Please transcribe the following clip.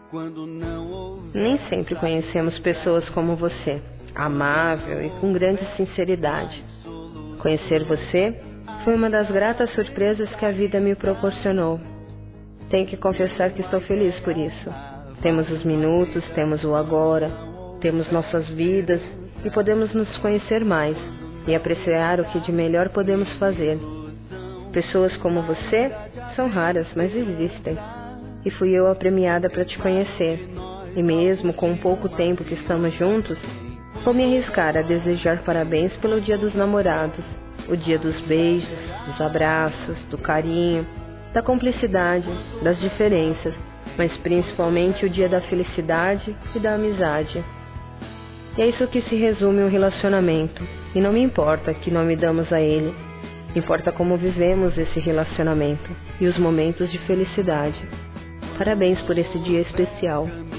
Nem sempre conhecemos pessoas como você, amável e com grande sinceridade. Conhecer você foi uma das gratas surpresas que a vida me proporcionou. Tenho que confessar que estou feliz por isso. Temos os minutos, temos o agora, temos nossas vidas e podemos nos conhecer mais e apreciar o que de melhor podemos fazer. Pessoas como você são raras, mas existem. E fui eu a premiada para te conhecer. E mesmo com o pouco tempo que estamos juntos, vou me arriscar a desejar parabéns pelo Dia dos Namorados, o dia dos beijos, dos abraços, do carinho, da cumplicidade, das diferenças, mas principalmente o dia da felicidade e da amizade. E é isso que se resume um relacionamento, e não me importa que nome damos a ele, importa como vivemos esse relacionamento e os momentos de felicidade. Parabéns por esse dia especial.